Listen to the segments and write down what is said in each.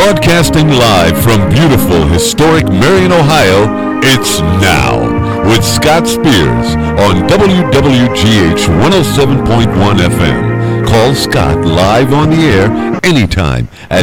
Broadcasting live from beautiful, historic Marion, Ohio, it's Now with Scott Spears on WWGH 107.1 FM. Call Scott live on the air anytime at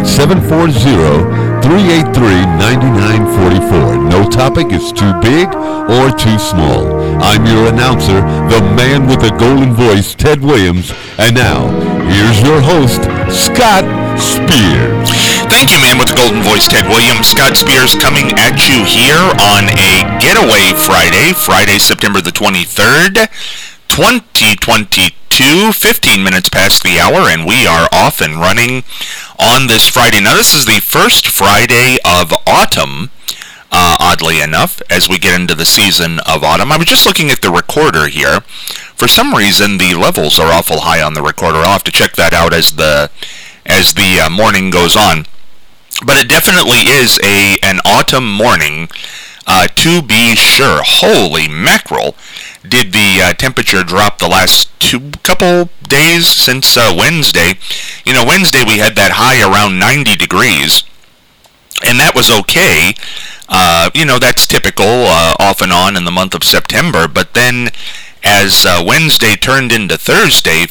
740-383-9944. No topic is too big or too small. I'm your announcer, the man with the golden voice, Ted Williams. And now, here's your host, Scott Spears. Thank you, man with the golden voice, Ted Williams. Scott Spears coming at you here on a getaway Friday, September the 23rd, 2022, 15 minutes past the hour, and we are off and running on this Friday. Now, this is the first Friday of autumn, oddly enough, as we get into the season of autumn. I was just looking at the recorder here. For some reason, the levels are awful high on the recorder. I'll have to check that out as the morning goes on. But it definitely is an autumn morning, to be sure. Holy mackerel, did the temperature drop the last couple days since Wednesday. You know, Wednesday we had that high around 90 degrees, and that was okay. That's typical off and on in the month of September. But then as Wednesday turned into Thursday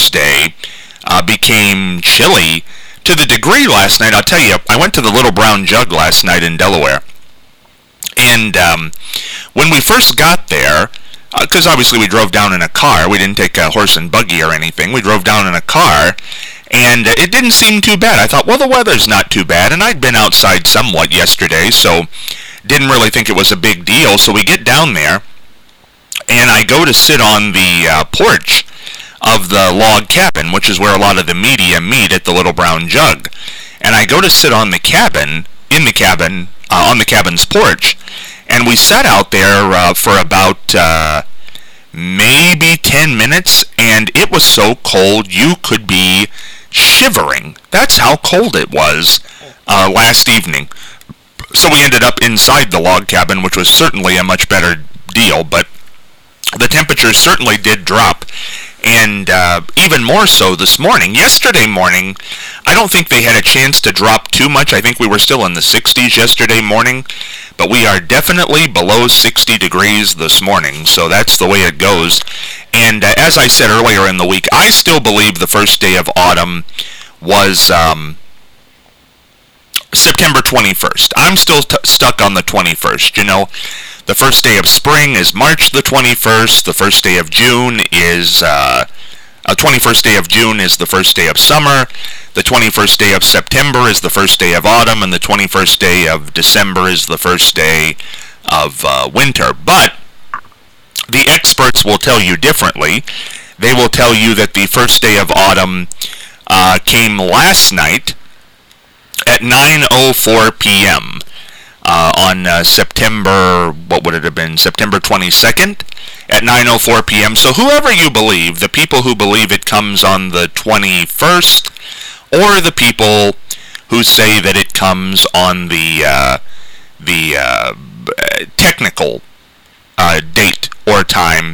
became chilly. To the degree last night, I'll tell you, I went to the Little Brown Jug last night in Delaware. And when we first got there, because obviously we drove down in a car, we didn't take a horse and buggy or anything, we drove down in a car, and it didn't seem too bad. I thought, well, the weather's not too bad, and I'd been outside somewhat yesterday, so didn't really think it was a big deal. So we get down there, and I go to sit on the porch of the log cabin, which is where a lot of the media meet at the Little Brown Jug. And I go to sit on the cabin's porch, and we sat out there for about maybe 10 minutes, and it was so cold you could be shivering. That's how cold it was last evening. So we ended up inside the log cabin, which was certainly a much better deal, but the temperature certainly did drop. And even more so this morning. Yesterday morning, I don't think they had a chance to drop too much. I think we were still in the 60s yesterday morning. But we are definitely below 60 degrees this morning. So that's the way it goes. And as I said earlier in the week, I still believe the first day of autumn was September 21st. I'm still stuck on the 21st, you know. The first day of spring is March the 21st. The first day of June is 21st day of June is the first day of summer. The 21st day of September is the first day of autumn, and the 21st day of December is the first day of winter. But the experts will tell you differently. They will tell you that the first day of autumn came last night at 9:04 p.m. On September, what would it have been, September 22nd at 9:04 p.m. So whoever you believe, the people who believe it comes on the 21st, or the people who say that it comes on the technical date or time,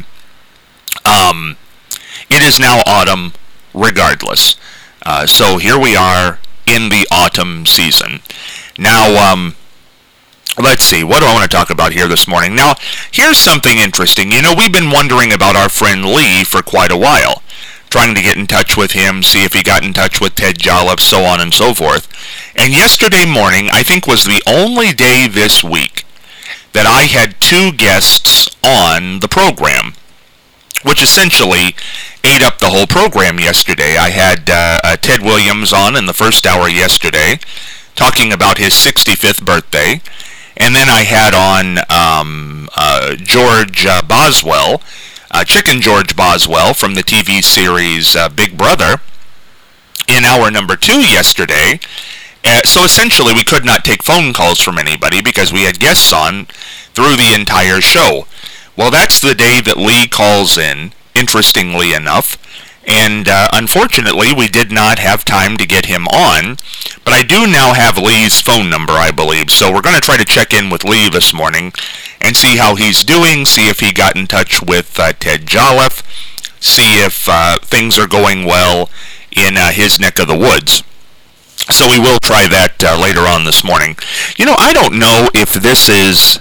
it is now autumn regardless. So here we are in the autumn season. Now, let's see, what do I want to talk about here this morning? Now, here's something interesting. You know, we've been wondering about our friend Lee for quite a while, trying to get in touch with him, see if he got in touch with Ted Jolliffe, so on and so forth. And yesterday morning, I think, was the only day this week that I had two guests on the program, which essentially ate up the whole program yesterday. I had Ted Williams on in the first hour yesterday, talking about his 65th birthday. And then I had on George Boswell, Chicken George Boswell from the TV series Big Brother, in hour number 2 yesterday. So essentially we could not take phone calls from anybody because we had guests on through the entire show. Well, that's the day that Lee calls in, interestingly enough. And unfortunately, we did not have time to get him on, but I do now have Lee's phone number, I believe. So we're going to try to check in with Lee this morning and see how he's doing, see if he got in touch with Ted Jolliffe, see if things are going well in his neck of the woods. So we will try that later on this morning. I don't know if this is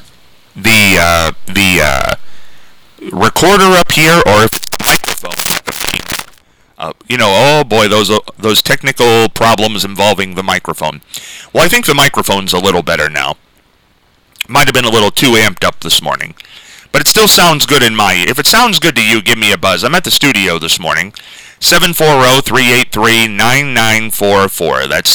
the recorder up here or if it's the microphone. Oh boy, those technical problems involving the microphone. Well, I think the microphone's a little better now. Might have been a little too amped up this morning. But it still sounds good in my ear. If it sounds good to you, give me a buzz. I'm at the studio this morning. 740-383-9944. That's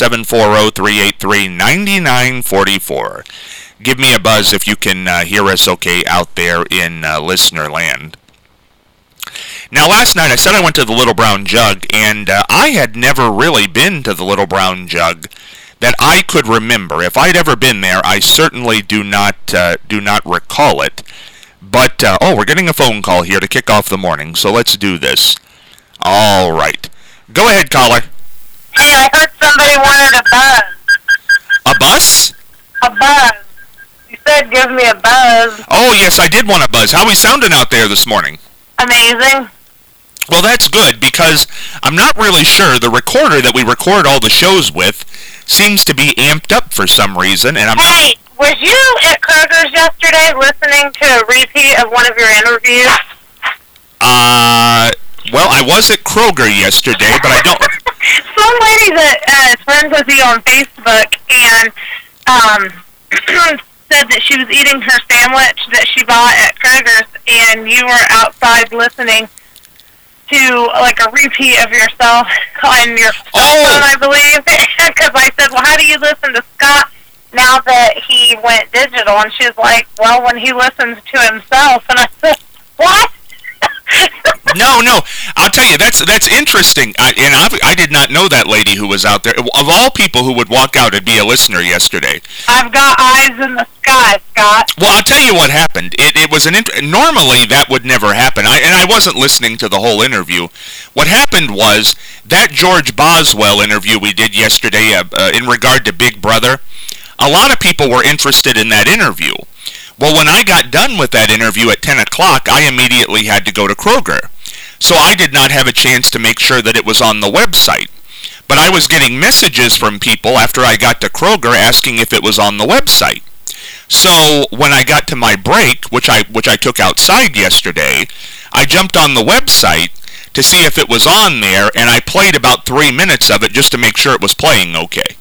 740-383-9944. Give me a buzz if you can hear us okay out there in listener land. Now, last night I said I went to the Little Brown Jug, and I had never really been to the Little Brown Jug that I could remember. If I'd ever been there, I certainly do not recall it. But, we're getting a phone call here to kick off the morning, so let's do this. All right. Go ahead, caller. Hey, I heard somebody wanted a buzz. A bus? A buzz. You said give me a buzz. Oh, yes, I did want a buzz. How are we sounding out there this morning? Amazing. Well, that's good, because I'm not really sure. The recorder that we record all the shows with seems to be amped up for some reason, and Hey, was you at Kroger's yesterday listening to a repeat of one of your interviews? Well, I was at Kroger yesterday, but I don't... Some lady that is friends with you on Facebook and said that she was eating her sandwich that she bought at Kroger's, and you were outside listening to, like, a repeat of yourself on your cell phone, I believe. Because I said, well, how do you listen to Scott now that he went digital? And she was like, well, when he listens to himself. And I said, what? No. I'll tell you, that's interesting. I did not know that lady who was out there. Of all people who would walk out and be a listener yesterday. I've got eyes in the sky, Scott. Well, I'll tell you what happened. It was normally that would never happen. I wasn't listening to the whole interview. What happened was that George Boswell interview we did yesterday in regard to Big Brother. A lot of people were interested in that interview. Well, when I got done with that interview at 10 o'clock, I immediately had to go to Kroger. So I did not have a chance to make sure that it was on the website. But I was getting messages from people after I got to Kroger asking if it was on the website. So when I got to my break, which I took outside yesterday, I jumped on the website to see if it was on there, and I played about 3 minutes of it just to make sure it was playing okay.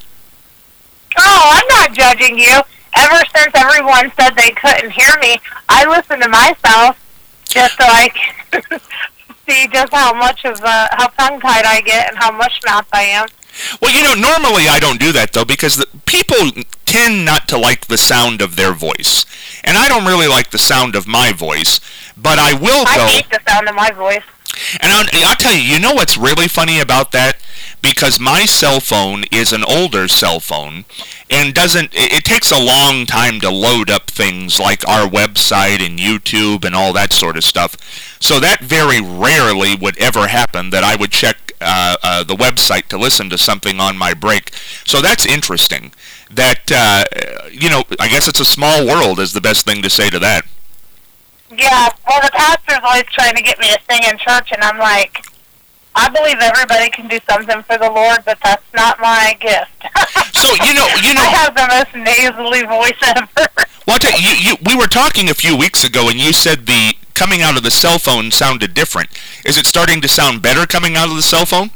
Oh, I'm not judging you. Ever since everyone said they couldn't hear me, I listen to myself just so I can see just how tongue-tied I get and how mush-mouthed I am. Well, normally I don't do that, though, because people tend not to like the sound of their voice. And I don't really like the sound of my voice, but I will go... I hate the sound of my voice. And I'll tell you, what's really funny about that? Because my cell phone is an older cell phone, and it takes a long time to load up things like our website and YouTube and all that sort of stuff. So that very rarely would ever happen that I would check the website to listen to something on my break. So that's interesting. That, I guess it's a small world is the best thing to say to that. Yeah, well, the pastor's always trying to get me to sing in church, and I'm like, I believe everybody can do something for the Lord, but that's not my gift. So, I have the most nasally voice ever. Well, I'll tell you, we were talking a few weeks ago, and you said the coming out of the cell phone sounded different. Is it starting to sound better coming out of the cell phone?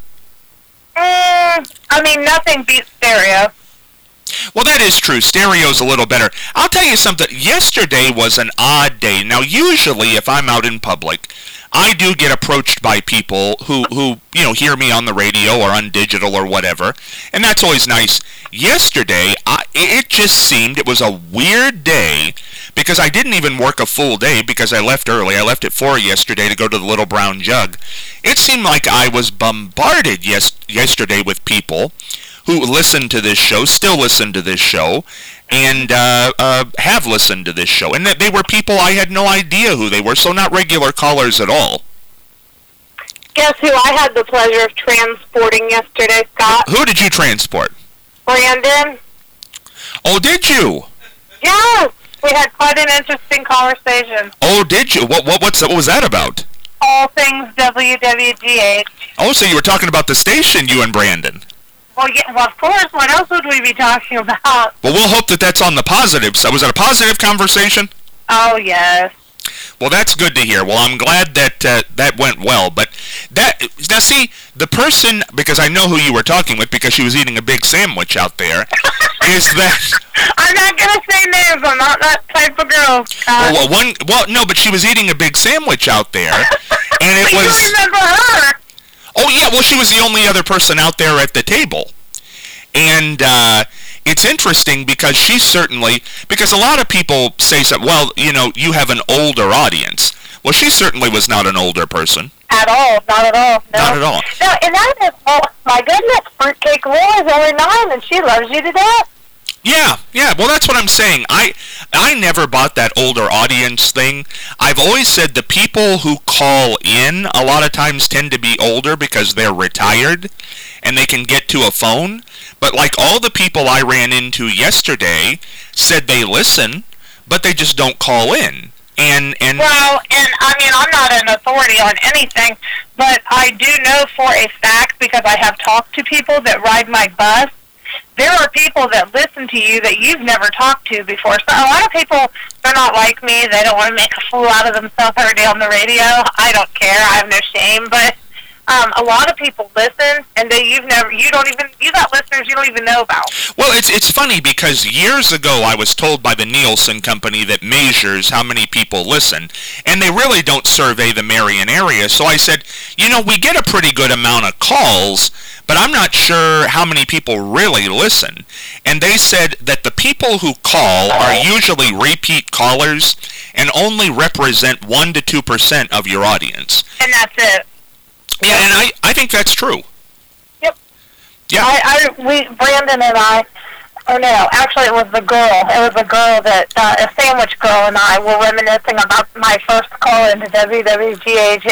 Nothing beats stereo. Well, that is true. Stereo's a little better. I'll tell you something. Yesterday was an odd day. Now, usually, if I'm out in public, I do get approached by people who hear me on the radio or on digital or whatever, and that's always nice. Yesterday, it just seemed it was a weird day because I didn't even work a full day because I left early. I left at 4 yesterday to go to the Little Brown Jug. It seemed like I was bombarded yesterday with people who listen to this show, still listen to this show, and have listened to this show. And they were people I had no idea who they were, so not regular callers at all. Guess who I had the pleasure of transporting yesterday, Scott? Who did you transport? Brandon. Oh, did you? Yes. We had quite an interesting conversation. Oh, did you? What was that about? All things WWGH. Oh, so you were talking about the station, you and Brandon. Well, yeah, well, of course. What else would we be talking about? Well, we'll hope that that's on the positive side. Was it a positive conversation? Oh, yes. Well, that's good to hear. Well, I'm glad that that went well. But now see, the person, because I know who you were talking with because she was eating a big sandwich out there, is that... I'm not going to say names. I'm not that type of girl. No, but she was eating a big sandwich out there, and it but was... you remember her. Oh, yeah, well, she was the only other person out there at the table. And it's interesting because she's certainly, because a lot of people say something, well, you know, you have an older audience. Well, she certainly was not an older person. At all, not at all. No. Not at all. No, and that is, oh, my goodness, Fruitcake Laura's only 9 and she loves you to death. Yeah, well, that's what I'm saying. I never bought that older audience thing. I've always said the people who call in a lot of times tend to be older because they're retired and they can get to a phone. But like all the people I ran into yesterday said they listen, but they just don't call in. Well, and I mean, I'm not an authority on anything, but I do know for a fact, because I have talked to people that ride my bus, there are people that listen to you that you've never talked to before. So a lot of people, they're not like me. They don't want to make a fool out of themselves every day on the radio. I don't care. I have no shame. But a lot of people listen, and you got listeners you don't even know about. Well, it's funny because years ago I was told by the Nielsen company that measures how many people listen, and they really don't survey the Marion area. So I said, you know, we get a pretty good amount of calls, but I'm not sure how many people really listen. And they said that the people who call are usually repeat callers and only represent 1 to 2% of your audience. And that's it. Yeah, and I think that's true. Yep. Yeah. Brandon and I, or no, actually it was the girl. It was a girl that, a sandwich girl and I were reminiscing about my first call into WWGH.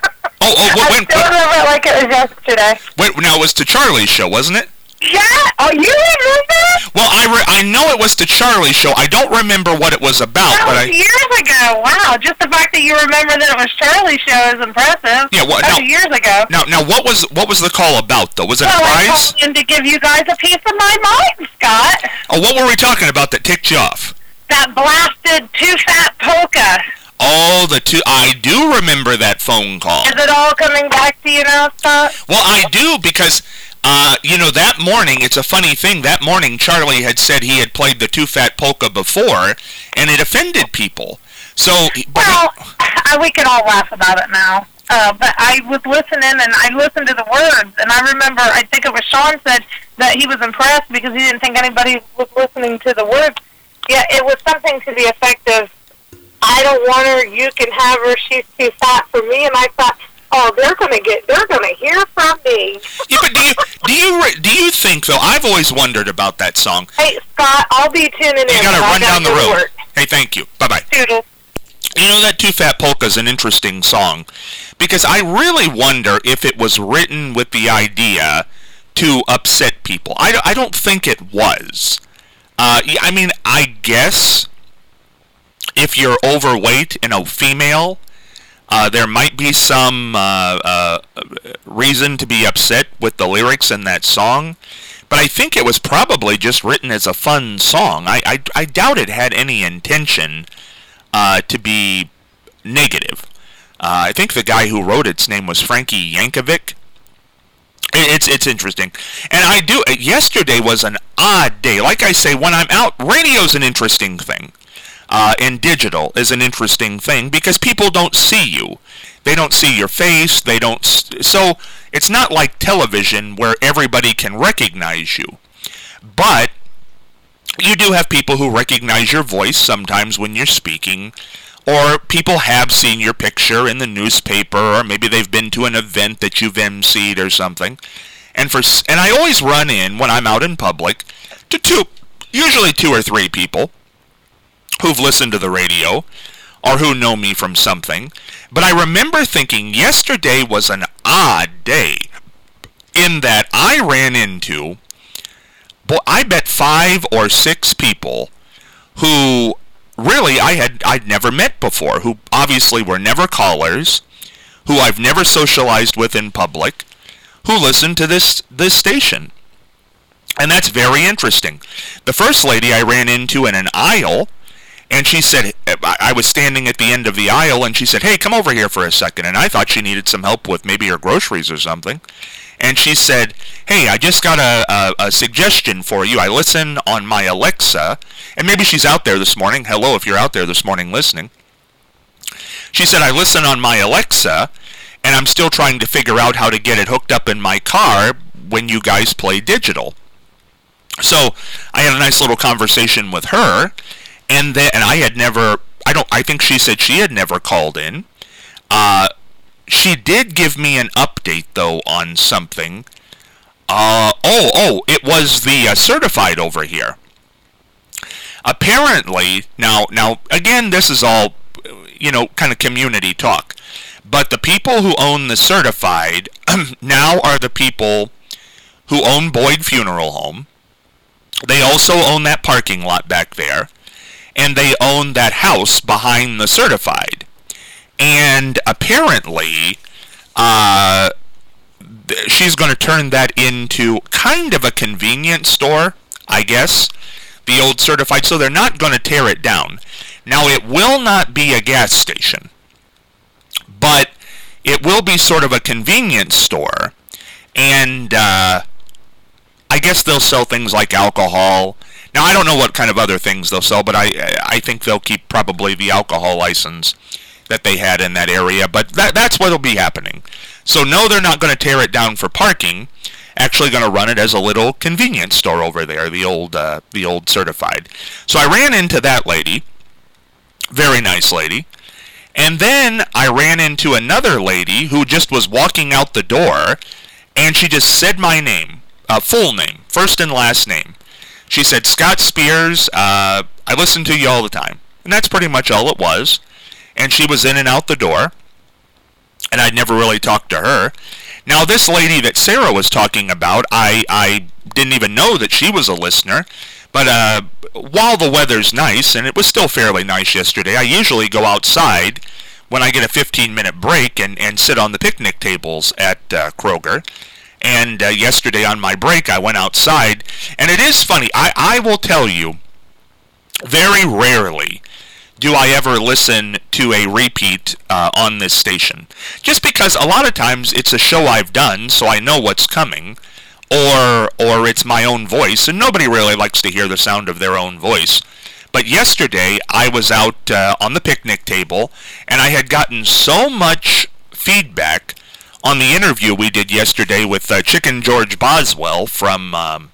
I still remember it like it was yesterday. Wait, now it was to Charlie's show, wasn't it? Yeah. Oh, you remember? Well, I know it was to Charlie's show. I don't remember what it was about. That was years ago. Wow. Just the fact that you remember that it was Charlie's show is impressive. Yeah. Well, that was years ago. Now, what was the call about, though? Was it a prize? I called in to give you guys a piece of my mind, Scott. Oh, what were we talking about that ticked you off? That blasted Too Fat Polka. Oh, I do remember that phone call. Is it all coming back to you now, Scott? Well, I do, because, you know, that morning, it's a funny thing, that morning Charlie had said he had played the Too Fat Polka before, and it offended people. So, we can all laugh about it now. But I was listening, and I listened to the words, and I remember, I think it was Sean said that he was impressed because he didn't think anybody was listening to the words. Yeah, it was something to the effect of, I don't want her, you can have her, she's too fat for me, and I thought, oh, they're gonna hear from me. Yeah, but do you think, though, I've always wondered about that song. Hey, Scott, I'll be tuning in. You gotta run down the road. Hey, thank you. Bye-bye. Toodles. You know, that Too Fat Polka's an interesting song, because I really wonder if it was written with the idea to upset people. I don't think it was. I mean, I guess if you're overweight and a female, there might be some reason to be upset with the lyrics in that song. But I think it was probably just written as a fun song. I doubt it had any intention to be negative. I think the guy who wrote its name was Frankie Yankovic. It's interesting. And yesterday was an odd day. Like I say, when I'm out, radio's an interesting thing. And digital is an interesting thing because people don't see you. They don't see your face. So it's not like television where everybody can recognize you. But you do have people who recognize your voice sometimes when you're speaking, or people have seen your picture in the newspaper, or maybe they've been to an event that you've emceed or something. And I always run in when I'm out in public to usually 2 or 3 people who've listened to the radio or who know me from something. But I remember thinking yesterday was an odd day in that I ran into, I bet 5 or 6 people who really I'd never met before, who obviously were never callers, who I've never socialized with in public, who listened to this station. And that's very interesting. The first lady I ran into in an aisle, and she said, I was standing at the end of the aisle, and she said, hey, come over here for a second. And I thought she needed some help with maybe her groceries or something. And she said, hey, I just got a suggestion for you. I listen on my Alexa, and maybe she's out there this morning. Hello, if you're out there this morning listening. She said, I listen on my Alexa, and I'm still trying to figure out how to get it hooked up in my car when you guys play digital. So I had a nice little conversation with her, and I had never, I think she said she had never called in. She did give me an update, though, on something. It was the certified over here. Apparently, now, again, this is all, kind of community talk. But the people who own the certified now are the people who own Boyd Funeral Home. They also own that parking lot back there. And they own that house behind the certified. And apparently, she's going to turn that into kind of a convenience store, I guess, the old certified. So they're not going to tear it down. Now, it will not be a gas station, but it will be sort of a convenience store. And I guess they'll sell things like alcohol. Now, I don't know what kind of other things they'll sell, but I think they'll keep probably the alcohol license that they had in that area. But that's what'll be happening. So, no, they're not going to tear it down for parking. Actually going to run it as a little convenience store over there, the old certified. So I ran into that lady. Very nice lady. And then I ran into another lady who just was walking out the door, and she just said my name, full name, first and last name. She said, Scott Spears, I listen to you all the time. And that's pretty much all it was. And she was in and out the door, and I'd never really talked to her. Now, this lady that Sarah was talking about, I didn't even know that she was a listener. But while the weather's nice, and it was still fairly nice yesterday, I usually go outside when I get a 15-minute break and sit on the picnic tables at Kroger. And yesterday on my break, I went outside. And it is funny, I will tell you, very rarely do I ever listen to a repeat on this station. Just because a lot of times it's a show I've done, so I know what's coming, or it's my own voice, and nobody really likes to hear the sound of their own voice. But yesterday, I was out on the picnic table, and I had gotten so much feedback on the interview we did yesterday with Chicken George Boswell from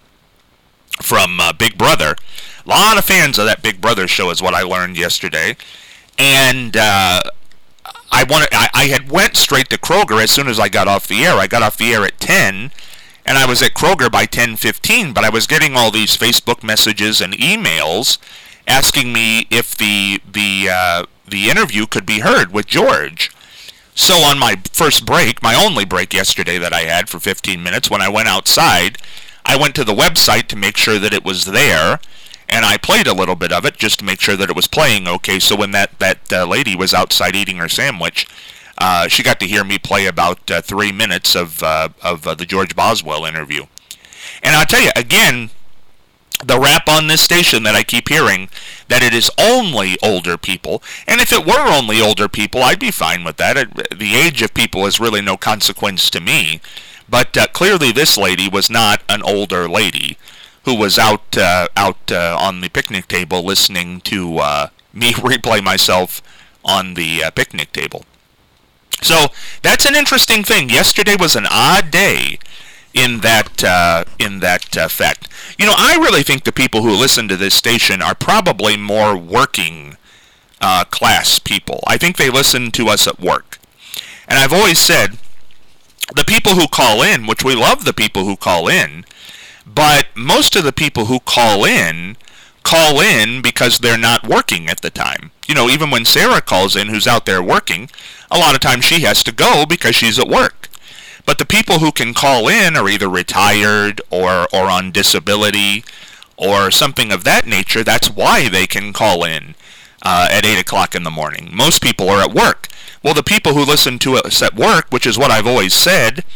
Big Brother. A lot of fans of that Big Brother show is what I learned yesterday. And I had went straight to Kroger as soon as I got off the air. I got off the air at 10, and I was at Kroger by 10:15, but I was getting all these Facebook messages and emails asking me if the interview could be heard with George. So on my first break, my only break yesterday that I had for 15 minutes, when I went outside, I went to the website to make sure that it was there, and I played a little bit of it just to make sure that it was playing okay. So when that lady was outside eating her sandwich, she got to hear me play about 3 minutes of the George Boswell interview. And I'll tell you, again, the rap on this station that I keep hearing, that it is only older people. And if it were only older people, I'd be fine with that. The age of people is really no consequence to me. But clearly this lady was not an older lady who was out on the picnic table listening to me replay myself on the picnic table. So that's an interesting thing. Yesterday was an odd day in that fact. You know, I really think the people who listen to this station are probably more working class people. I think they listen to us at work. And I've always said, the people who call in, which we love the people who call in, but most of the people who call in because they're not working at the time. You know, even when Sarah calls in, who's out there working, a lot of times she has to go because she's at work. But the people who can call in are either retired or on disability or something of that nature. That's why they can call in at 8 o'clock in the morning. Most people are at work. Well, the people who listen to us at work, which is what I've always said,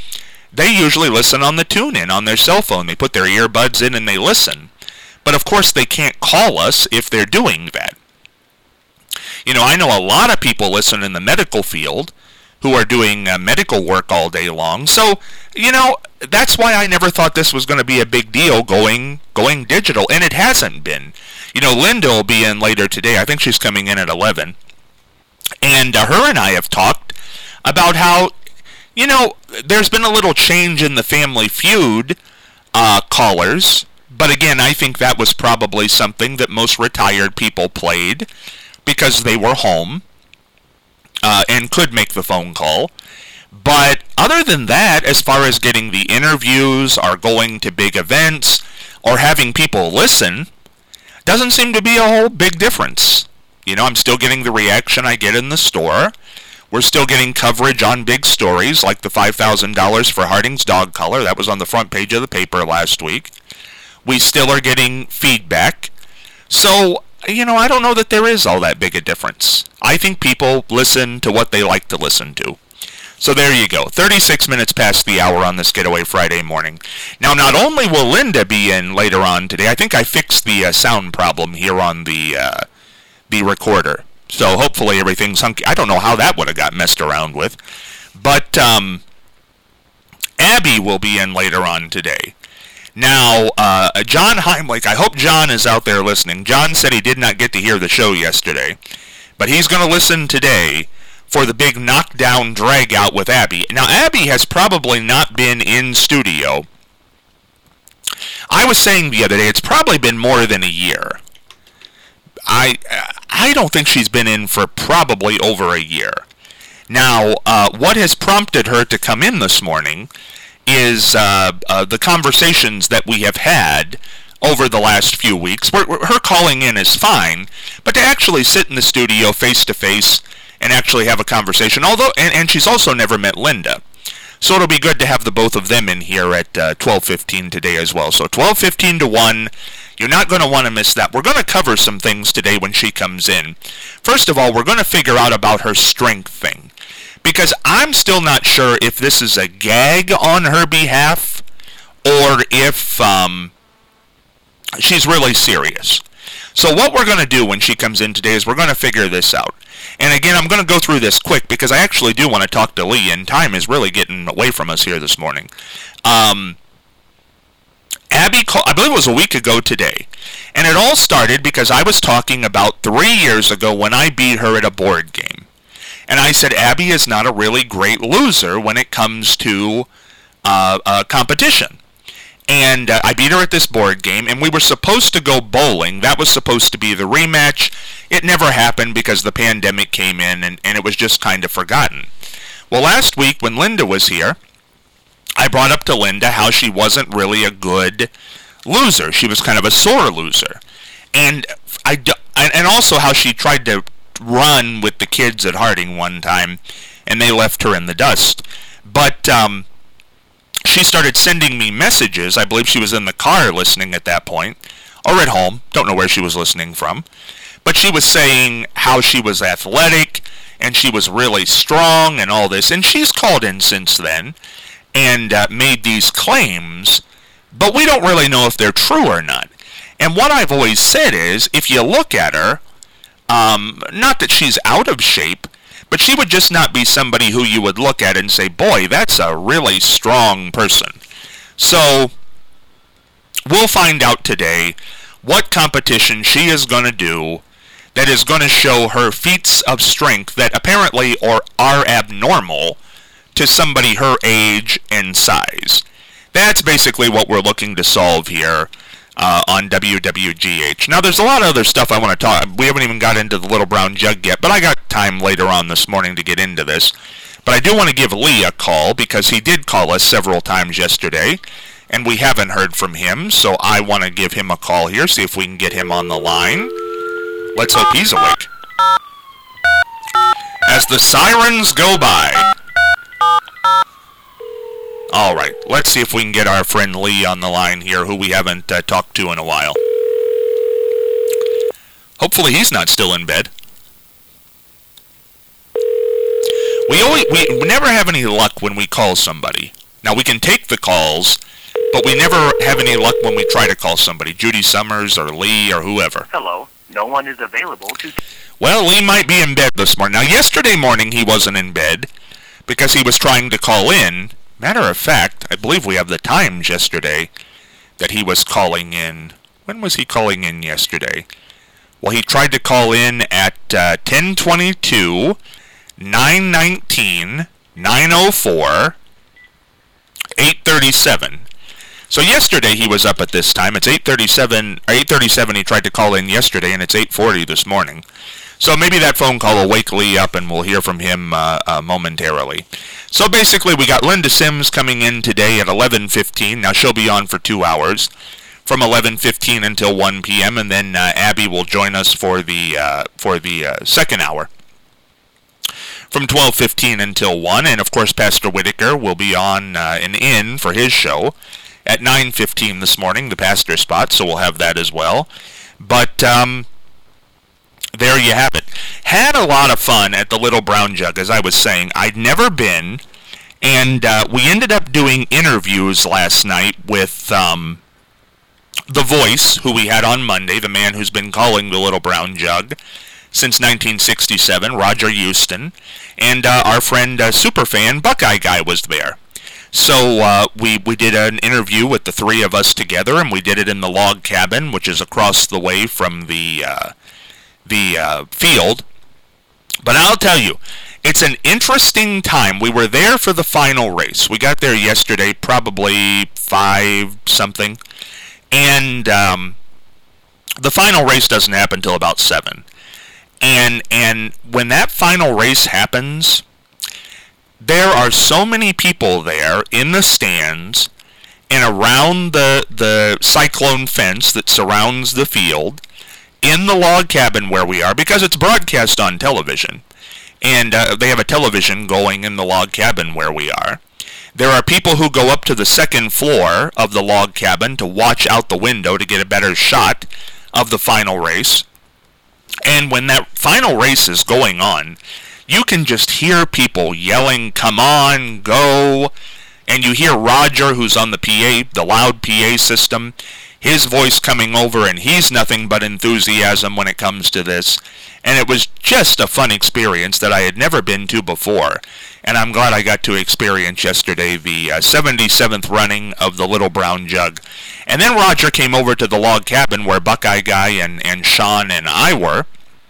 they usually listen on the tune-in on their cell phone. They put their earbuds in and they listen. But of course they can't call us if they're doing that. You know, I know a lot of people listen in the medical field who are doing medical work all day long. So, you know, that's why I never thought this was going to be a big deal going digital, and it hasn't been. You know, Linda will be in later today. I think she's coming in at 11. And her and I have talked about how, you know, there's been a little change in the Family Feud callers. But again, I think that was probably something that most retired people played because they were home and could make the phone call. But other than that, as far as getting the interviews or going to big events or having people listen, doesn't seem to be a whole big difference. You know, I'm still getting the reaction I get in the store. We're still getting coverage on big stories like the $5,000 for Harding's dog collar. That was on the front page of the paper last week. We still are getting feedback. So, you know, I don't know that there is all that big a difference. I think people listen to what they like to listen to. So there you go. 36 minutes past the hour on this Getaway Friday morning. Now, not only will Linda be in later on today, I think I fixed the sound problem here on the recorder. So hopefully everything's hunky. I don't know how that would have got messed around with. But Abby will be in later on today. Now, John Heimlich, I hope John is out there listening. John said he did not get to hear the show yesterday, but he's going to listen today for the big knockdown drag out with Abby. Now, Abby has probably not been in studio. I was saying the other day, it's probably been more than a year. I don't think she's been in for probably over a year. Now, what has prompted her to come in this morning is the conversations that we have had over the last few weeks. Her calling in is fine, but to actually sit in the studio face-to-face and actually have a conversation, although, and she's also never met Linda. So it'll be good to have the both of them in here at 12:15 today as well. So 12:15 to 1, you're not going to want to miss that. We're going to cover some things today when she comes in. First of all, we're going to figure out about her strength thing, because I'm still not sure if this is a gag on her behalf or if she's really serious. So what we're going to do when she comes in today is we're going to figure this out. And again, I'm going to go through this quick because I actually do want to talk to Lee, and time is really getting away from us here this morning. Abby called, I believe it was a week ago today, and it all started because I was talking about 3 years ago when I beat her at a board game. And I said Abby is not a really great loser when it comes to competition. And I beat her at this board game, and we were supposed to go bowling. That was supposed to be the rematch. It never happened because the pandemic came in, and it was just kind of forgotten. Well, last week when Linda was here, I brought up to Linda how she wasn't really a good loser. She was kind of a sore loser. And also how she tried to run with the kids at Harding one time, and they left her in the dust. But she started sending me messages. I believe she was in the car listening at that point, or at home. Don't know where she was listening from. But she was saying how she was athletic, and she was really strong, and all this. And she's called in since then, and made these claims, but we don't really know if they're true or not. And what I've always said is, if you look at her, not that she's out of shape, but she would just not be somebody who you would look at and say, boy, that's a really strong person. So, we'll find out today what competition she is going to do that is going to show her feats of strength that apparently are abnormal to somebody her age and size. That's basically what we're looking to solve here on WWGH. Now, there's a lot of other stuff I want to talk. We haven't even got into the Little Brown Jug yet, but I got time later on this morning to get into this. But I do want to give Lee a call because he did call us several times yesterday, and we haven't heard from him, so I want to give him a call here, see if we can get him on the line. Let's hope he's awake. As the sirens go by. All right, let's see if we can get our friend Lee on the line here, who we haven't talked to in a while. Hopefully he's not still in bed. We never have any luck when we call somebody. Now, we can take the calls, but we never have any luck when we try to call somebody, Judy Summers or Lee or whoever. Hello, no one is available to... Well, Lee might be in bed this morning. Now, yesterday morning he wasn't in bed because he was trying to call in. Matter of fact, I believe we have the times yesterday that he was calling in. When was he calling in yesterday? Well, he tried to call in at 10:22, 9:19, 9:04, 8:37. So yesterday he was up at this time. It's 8:37 he tried to call in yesterday, and it's 8:40 this morning. So maybe that phone call will wake Lee up and we'll hear from him momentarily. So basically we got Linda Sims coming in today at 11:15. Now she'll be on for 2 hours, from 11:15 until 1 p.m., and then Abby will join us for the second hour, from 12:15 until 1, and of course Pastor Whitaker will be on and in for his show at 9:15 this morning, the pastor spot, so we'll have that as well. But there you have it. Had a lot of fun at the Little Brown Jug, as I was saying. I'd never been, and we ended up doing interviews last night with The Voice, who we had on Monday, the man who's been calling the Little Brown Jug since 1967, Roger Houston, and our friend superfan Buckeye Guy was there. So we did an interview with the three of us together, and we did it in the log cabin, which is across the way from the field. But I'll tell you, it's an interesting time. We were there for the final race. We got there yesterday, probably 5-something, and the final race doesn't happen until about 7. And when that final race happens, there are so many people there in the stands and around the cyclone fence that surrounds the field, in the log cabin where we are, because it's broadcast on television, and they have a television going in the log cabin where we are. There are people who go up to the second floor of the log cabin to watch out the window to get a better shot of the final race. And when that final race is going on, you can just hear people yelling, "Come on, go!" And you hear Roger, who's on the PA, the loud PA system, his voice coming over, and he's nothing but enthusiasm when it comes to this. And it was just a fun experience that I had never been to before. And I'm glad I got to experience yesterday the 77th running of the Little Brown Jug. And then Roger came over to the log cabin where Buckeye Guy and Sean and I were.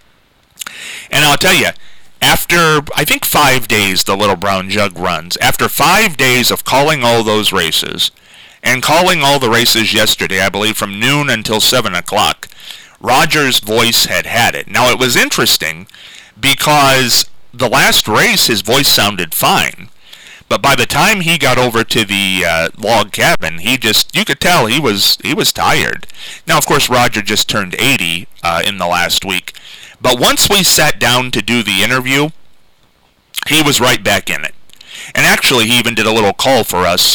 And I'll tell you, after, I think 5 days the Little Brown Jug runs, after 5 days of calling all those races, and calling all the races yesterday, I believe from noon until 7 o'clock, Roger's voice had it. Now, it was interesting because the last race, his voice sounded fine. But by the time he got over to the log cabin, you could tell he was tired. Now, of course, Roger just turned 80 in the last week. But once we sat down to do the interview, he was right back in it. And actually, he even did a little call for us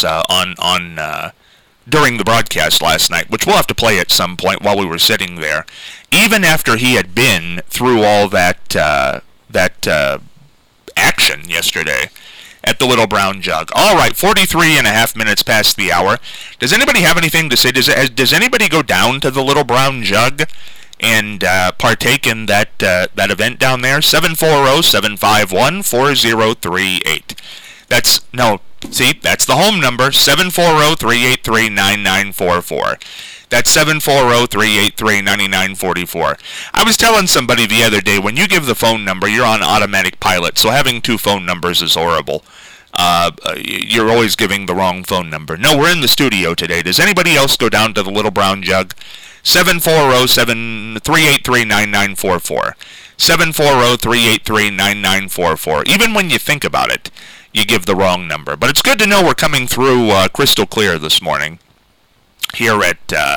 during the broadcast last night, which we'll have to play at some point while we were sitting there. Even after he had been through all that action yesterday at the Little Brown Jug. All right, 43 and a half minutes past the hour. Does anybody have anything to say? Does anybody go down to the Little Brown Jug and partake in that event down there? 740-751-4038. That's the home number, 740-383-9944. That's 740-383-9944. I was telling somebody the other day, when you give the phone number, you're on automatic pilot, so having two phone numbers is horrible. You're always giving the wrong phone number. No, we're in the studio today. Does anybody else go down to the Little Brown Jug? 740-383-9944. 740-383-9944. Even when you think about it, you give the wrong number. But it's good to know we're coming through crystal clear this morning here at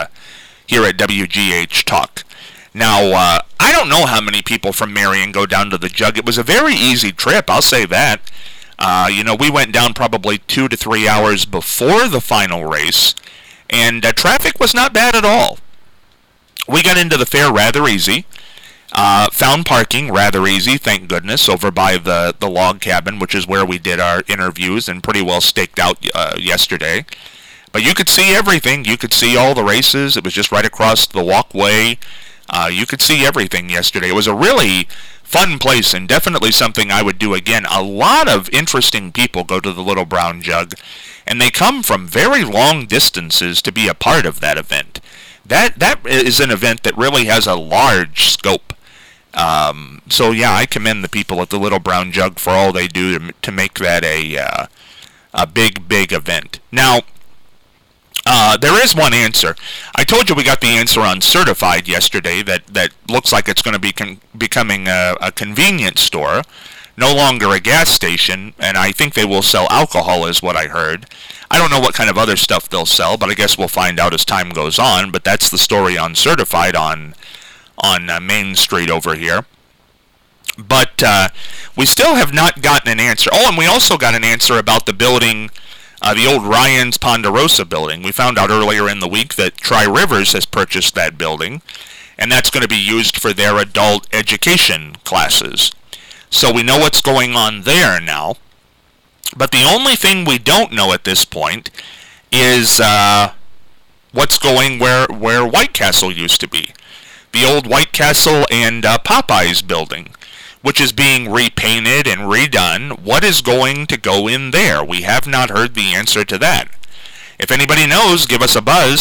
WGH Talk. Now, I don't know how many people from Marion go down to the Jug. It was a very easy trip, I'll say that. We went down probably 2 to 3 hours before the final race, and traffic was not bad at all. We got into the fair rather easy. Found parking rather easy, thank goodness, over by the log cabin, which is where we did our interviews and pretty well staked out yesterday. But you could see everything. You could see all the races. It was just right across the walkway. You could see everything yesterday. It was a really fun place and definitely something I would do again. A lot of interesting people go to the Little Brown Jug, and they come from very long distances to be a part of that event. That is an event that really has a large scope. So yeah, I commend the people at the Little Brown Jug for all they do to make that a big event. Now, there is one answer. I told you we got the answer on Certified yesterday that looks like it's going to be becoming a convenience store, no longer a gas station, and I think they will sell alcohol is what I heard. I don't know what kind of other stuff they'll sell, but I guess we'll find out as time goes on, but that's the story on Certified on Main Street over here. But we still have not gotten an answer. Oh, and we also got an answer about the building, the old Ryan's Ponderosa building. We found out earlier in the week that Tri-Rivers has purchased that building, and that's going to be used for their adult education classes. So we know what's going on there now. But the only thing we don't know at this point is what's going where White Castle used to be. The old White Castle and Popeyes building, which is being repainted and redone. What is going to go in there? We have not heard the answer to that. If anybody knows, give us a buzz,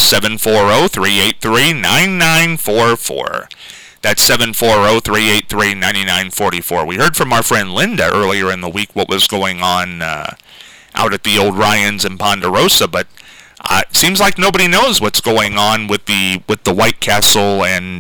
740-383-9944. That's 740-383-9944. We heard from our friend Linda earlier in the week what was going on out at the old Ryan's in Ponderosa, but it seems like nobody knows what's going on with the White Castle and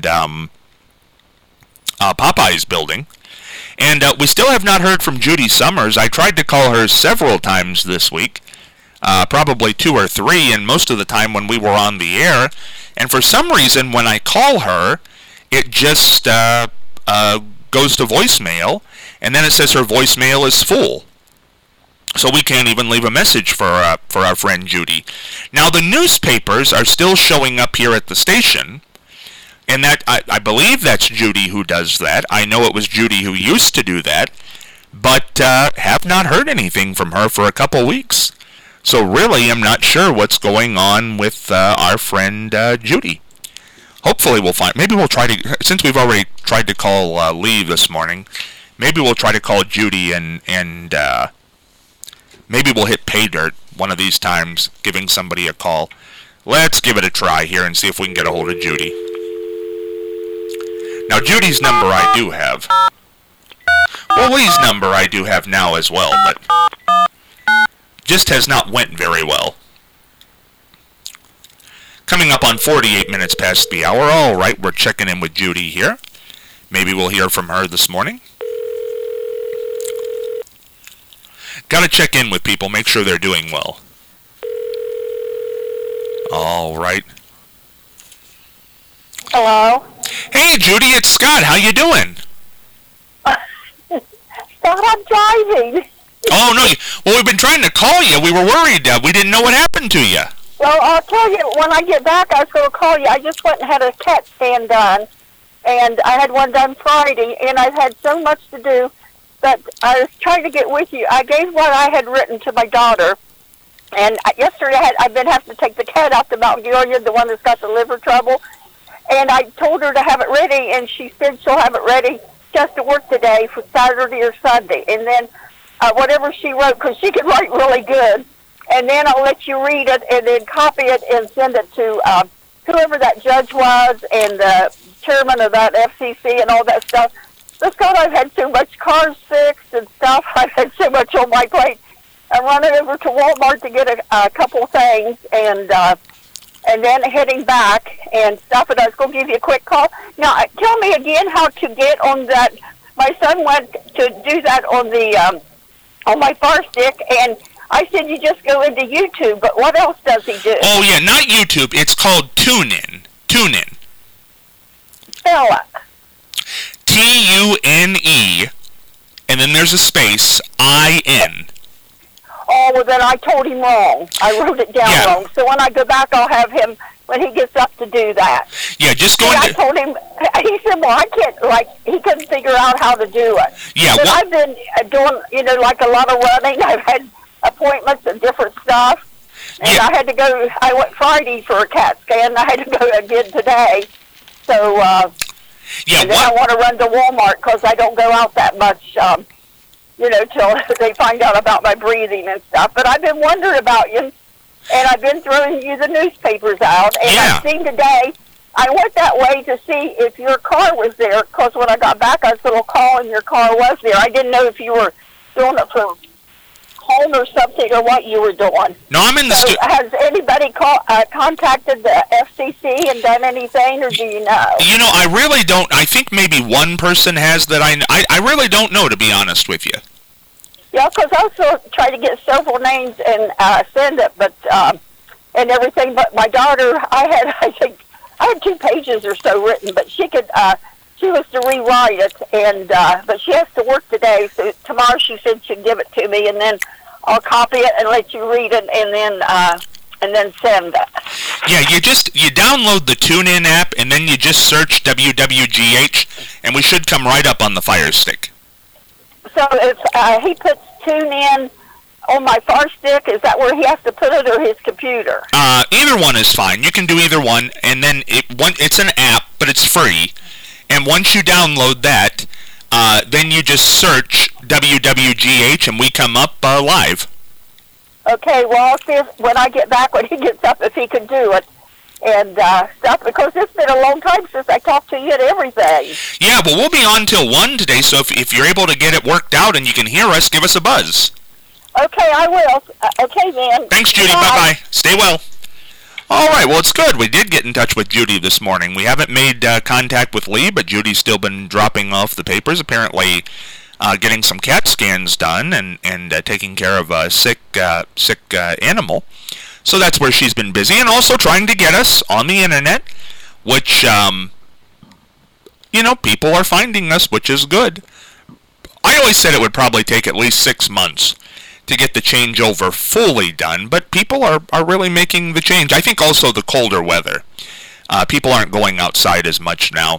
Popeyes building. And we still have not heard from Judy Summers. I tried to call her several times this week, probably 2 or 3, and most of the time when we were on the air. And for some reason, when I call her, it just goes to voicemail, and then it says her voicemail is full. So we can't even leave a message for our friend Judy. Now, the newspapers are still showing up here at the station, and that I believe that's Judy who does that. I know it was Judy who used to do that, but have not heard anything from her for a couple weeks. So really, I'm not sure what's going on with our friend Judy. Hopefully we'll find, maybe we'll try to, since we've already tried to call Lee this morning, maybe we'll try to call Judy and maybe we'll hit pay dirt one of these times, giving somebody a call. Let's give it a try here and see if we can get a hold of Judy. Now, Judy's number I do have. Well, Lee's number I do have now as well, but just has not went very well. Coming up on 48 minutes past the hour. All right, we're checking in with Judy here. Maybe we'll hear from her this morning. Got to check in with people, make sure they're doing well. All right. Hello? Hey, Judy, it's Scott. How you doing? Scott, I'm driving. Oh, no. Well, we've been trying to call you. We were worried. We didn't know what happened to you. Well, I'll tell you, when I get back, I was going to call you. I just went and had a CAT scan done, and I had one done Friday, and I've had so much to do that I was trying to get with you. I gave what I had written to my daughter, and yesterday I've been having to take the cat out to Mount Gilead, the one that's got the liver trouble, and I told her to have it ready, and she said she'll have it ready just to work today for Saturday or Sunday, and then whatever she wrote, because she could write really good, and then I'll let you read it and then copy it and send it to whoever that judge was and the chairman of that FCC and all that stuff. This God, I've had so much cars fixed and stuff. I've had so much on my plate. I'm running over to Walmart to get a couple things and then heading back and stuff. And I was going to give you a quick call. Now, tell me again how to get on that. My son went to do that on the on my Fire Stick, and I said you just go into YouTube, but what else does he do? Oh, yeah, not YouTube. It's called TuneIn. TuneIn. Spell it. T-U-N-E, and then there's a space, I-N. Oh, well, then I told him wrong. I wrote it down wrong. So when I go back, I'll have him, when he gets up, to do that. Yeah, just go I told him, he said, well, I can't, he couldn't figure out how to do it. Yeah, but I've been doing, like a lot of running. I've had appointments and different stuff. And I had to go, I went Friday for a CAT scan. I had to go again today. So, and then I want to run to Walmart because I don't go out that much, till they find out about my breathing and stuff. But I've been wondering about you, and I've been throwing you the newspapers out. And I've seen today, I went that way to see if your car was there, because when I got back, I was going to call and your car was there. I didn't know if you were doing it from home or something, or what you were doing. No, I'm in the Has anybody contacted the FCC and done anything, or do you know? I really don't. I think maybe one person has that. I really don't know, to be honest with you. Yeah, because I also tried to get several names and send it, but and everything. But my daughter, I had 2 pages or so written, but she could. She was to rewrite it, and but she has to work today. So tomorrow she said she'd give it to me, and then I'll copy it and let you read it, and then send it. Yeah, you download the TuneIn app, and then you just search WWGH, and we should come right up on the Fire Stick. So if he puts TuneIn on my Fire Stick, is that where he has to put it, or his computer? Either one is fine. You can do either one, and then it's an app, but it's free. And once you download that, then you just search WWGH, and we come up live. Okay, well, I'll see if, when I get back, when he gets up, if he can do it and stuff, because it's been a long time since I talked to you and everything. Yeah, but we'll be on till 1 today, so if you're able to get it worked out and you can hear us, give us a buzz. Okay, I will. Okay, then. Thanks, Judy. Bye-bye. Stay well. All right, well, it's good. We did get in touch with Judy this morning. We haven't made contact with Lee, but Judy's still been dropping off the papers, apparently getting some CAT scans done and taking care of a sick animal. So that's where she's been busy, and also trying to get us on the internet, which, people are finding us, which is good. I always said it would probably take at least 6 months to get the changeover fully done, but people are really making the change. I think also the colder weather. People aren't going outside as much now,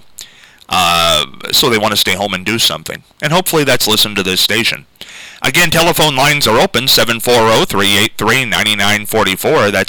so they want to stay home and do something. And hopefully that's listened to this station. Again, telephone lines are open, 740-383-9944. That's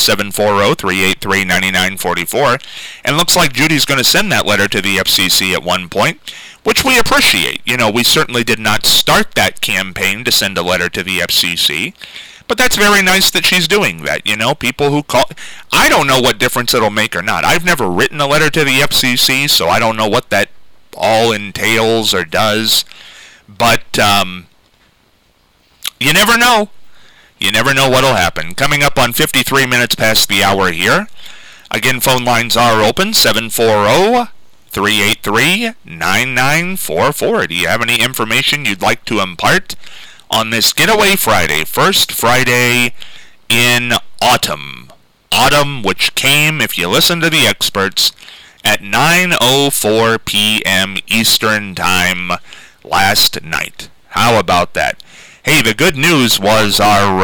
740-383-9944. And looks like Judy's going to send that letter to the FCC at one point, which we appreciate. We certainly did not start that campaign to send a letter to the FCC, but that's very nice that she's doing that. People who call, I don't know what difference it'll make or not. I've never written a letter to the FCC, so I don't know what that all entails or does, but you never know. You never know what'll happen. Coming up on 53 minutes past the hour here. Again, phone lines are open, 740-383-9944. Do you have any information you'd like to impart on this Getaway Friday, first Friday in autumn? Autumn, which came, if you listen to the experts, at 9:04 p.m. Eastern Time last night. How about that? Hey, the good news was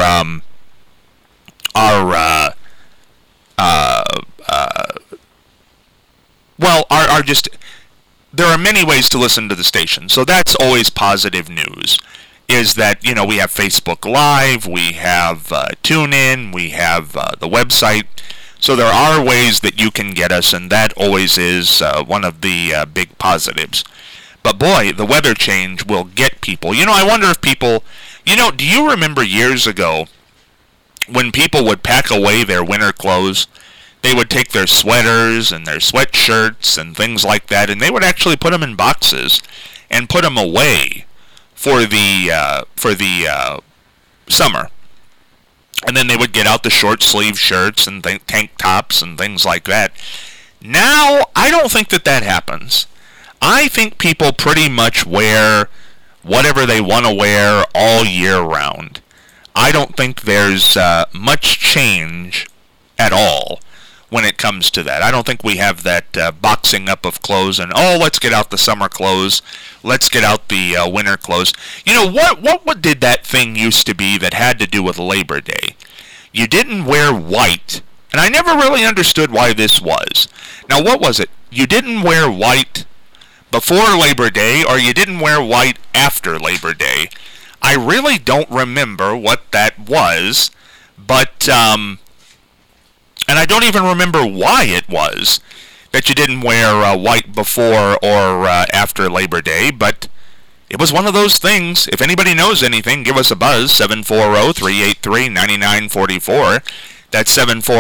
there are many ways to listen to the station, so that's always positive news, is that, we have Facebook Live, we have TuneIn, we have the website, so there are ways that you can get us, and that always is one of the big positives. But boy, the weather change will get people. I wonder if people, do you remember years ago when people would pack away their winter clothes? They would take their sweaters and their sweatshirts and things like that, and they would actually put them in boxes and put them away for the summer. And then they would get out the short sleeve shirts and tank tops and things like that. Now, I don't think that happens. I think people pretty much wear whatever they want to wear all year round. I don't think there's much change at all when it comes to that. I don't think we have that boxing up of clothes and, let's get out the summer clothes, let's get out the winter clothes. You know, what did that thing used to be that had to do with Labor Day? You didn't wear white, and I never really understood why this was. Now, what was it? You didn't wear white before Labor Day, or you didn't wear white after Labor Day. I really don't remember what that was, but, and I don't even remember why it was that you didn't wear white before or after Labor Day, but it was one of those things. If anybody knows anything, give us a buzz, 740-383-9944. That's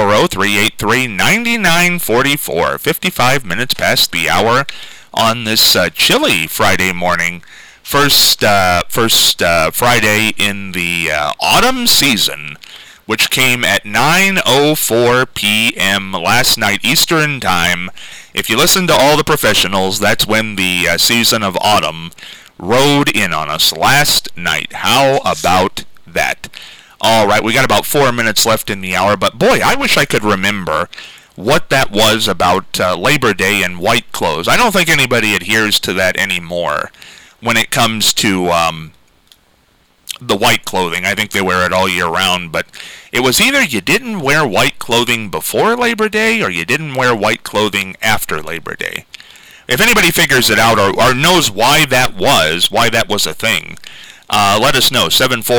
740-383-9944. 55 minutes past the hour on this chilly Friday morning. First Friday in the autumn season, which came at 9:04 p.m. last night Eastern Time. If you listen to all the professionals, that's when the season of autumn rode in on us last night. How about that? All right, we got about 4 minutes left in the hour, but boy, I wish I could remember what that was about Labor Day and white clothes. I don't think anybody adheres to that anymore when it comes to the white clothing. I think they wear it all year round, but it was either you didn't wear white clothing before Labor Day or you didn't wear white clothing after Labor Day. If anybody figures it out or knows why that was a thing, let us know,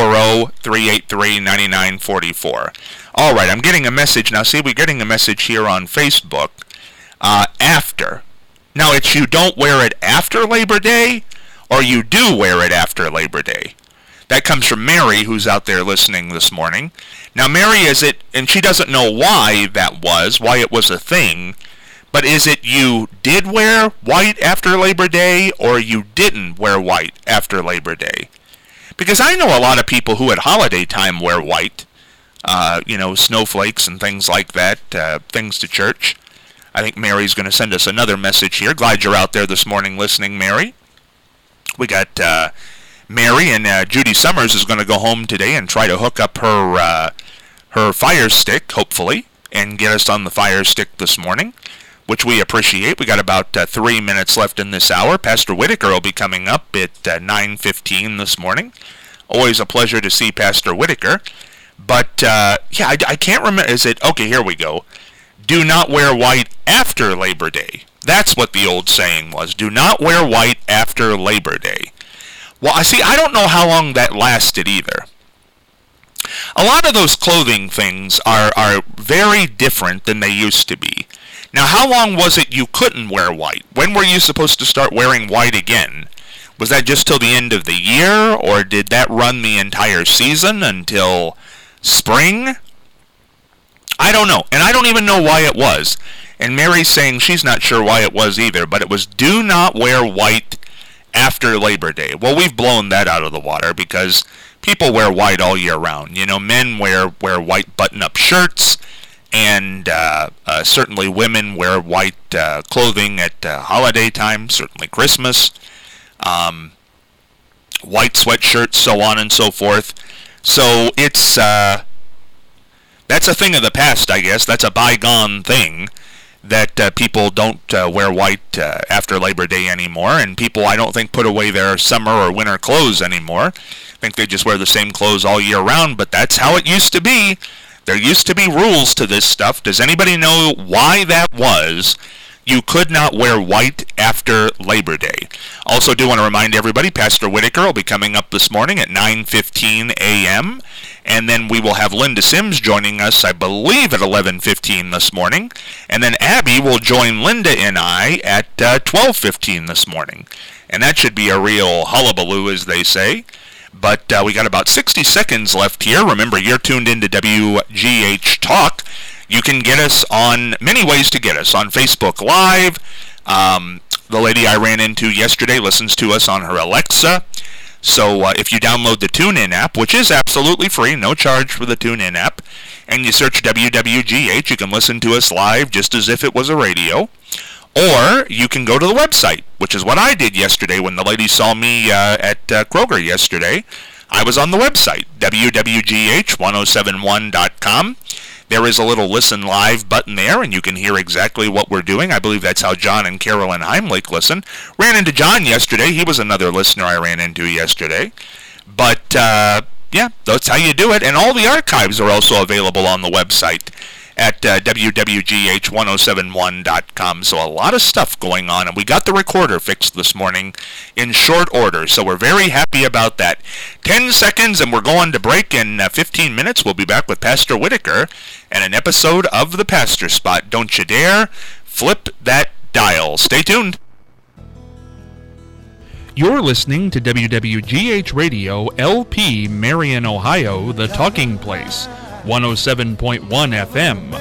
740-383-9944. All right, I'm getting a message now. See, we're getting a message here on Facebook. After. Now, it's you don't wear it after Labor Day, or you do wear it after Labor Day. That comes from Mary, who's out there listening this morning. Now, Mary, is it, and she doesn't know why it was a thing, but is it you did wear white after Labor Day, or you didn't wear white after Labor Day? Because I know a lot of people who at holiday time wear white, snowflakes and things like that, things to church. I think Mary's going to send us another message here. Glad you're out there this morning listening, Mary. We got Mary, and Judy Summers is going to go home today and try to hook up her Fire Stick, hopefully, and get us on the Fire Stick this morning, which we appreciate. We got about 3 minutes left in this hour. Pastor Whitaker will be coming up at 9:15 this morning. Always a pleasure to see Pastor Whitaker. But, I can't remember. Is it? Okay, here we go. Do not wear white after Labor Day. That's what the old saying was. Do not wear white after Labor Day. Well, I don't know how long that lasted either. A lot of those clothing things are very different than they used to be. Now, how long was it you couldn't wear white? When were you supposed to start wearing white again? Was that just till the end of the year, or did that run the entire season until spring? I don't know, and I don't even know why it was. And Mary's saying she's not sure why it was either, but it was do not wear white after Labor Day. Well, we've blown that out of the water because people wear white all year round. You know, men wear white button-up shirts, and certainly women wear white clothing at holiday time, certainly Christmas, white sweatshirts, so on and so forth. So it's that's a thing of the past, I guess. That's a bygone thing, that people don't wear white after Labor Day anymore, and people, I don't think, put away their summer or winter clothes anymore. I think they just wear the same clothes all year round, but that's how it used to be. There used to be rules to this stuff. Does anybody know why that was? You could not wear white after Labor Day. Also do want to remind everybody, Pastor Whitaker will be coming up this morning at 9:15 a.m., and then we will have Linda Sims joining us, I believe, at 11:15 this morning, and then Abby will join Linda and I at 12:15 this morning. And that should be a real hullabaloo, as they say. But we got about 60 seconds left here. Remember, you're tuned into WGH Talk. You can get us on many ways to get us. On Facebook Live. The lady I ran into yesterday listens to us on her Alexa. So if you download the TuneIn app, which is absolutely free, no charge for the TuneIn app, and you search WWGH, you can listen to us live just as if it was a radio. Or you can go to the website, which is what I did yesterday when the lady saw me at Kroger yesterday. I was on the website, WWGH1071.com. there is a little listen live button there, and you can hear exactly what we're doing. I believe that's how John and Carolyn Heimlich listen. Ran into John yesterday. He was another listener I ran into yesterday. But, yeah, that's how you do it. And all the archives are also available on the website at wwgh1071.com. So a lot of stuff going on. And we got the recorder fixed this morning in short order. So we're very happy about that. 10 seconds and we're going to break. In 15 minutes, we'll be back with Pastor Whitaker and an episode of The Pastor Spot. Don't you dare flip that dial. Stay tuned. You're listening to WWGH Radio, LP, Marion, Ohio, the talking place, 107.1 FM.